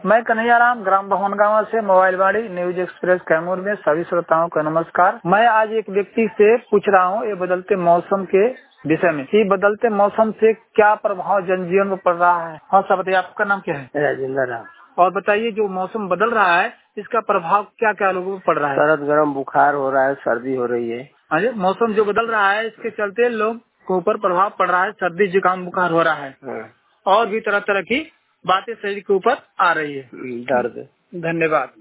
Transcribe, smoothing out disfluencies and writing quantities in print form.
मैं कन्हैयाराम ग्राम भवनगांव से मोबाइल वाड़ी न्यूज एक्सप्रेस कैमूर में सभी श्रोताओं को नमस्कार। मैं आज एक व्यक्ति से पूछ रहा हूँ ये बदलते मौसम के विषय में कि बदलते मौसम से क्या प्रभाव जनजीवन में पड़ रहा है। हाँ सर बताइए, आपका नाम क्या है? राजेंद्र राम। और बताइए जो मौसम बदल रहा है इसका प्रभाव क्या क्या लोगों पर पड़ रहा है? सर्द गर्म बुखार हो रहा है, सर्दी हो रही है। हाँ जी, मौसम जो बदल रहा है इसके चलते लोग के ऊपर प्रभाव पड़ रहा है, सर्दी जुकाम बुखार हो रहा है। हाँ। और भी तरह तरह की बातें शरीर के ऊपर आ रही है। दर्द। धन्यवाद।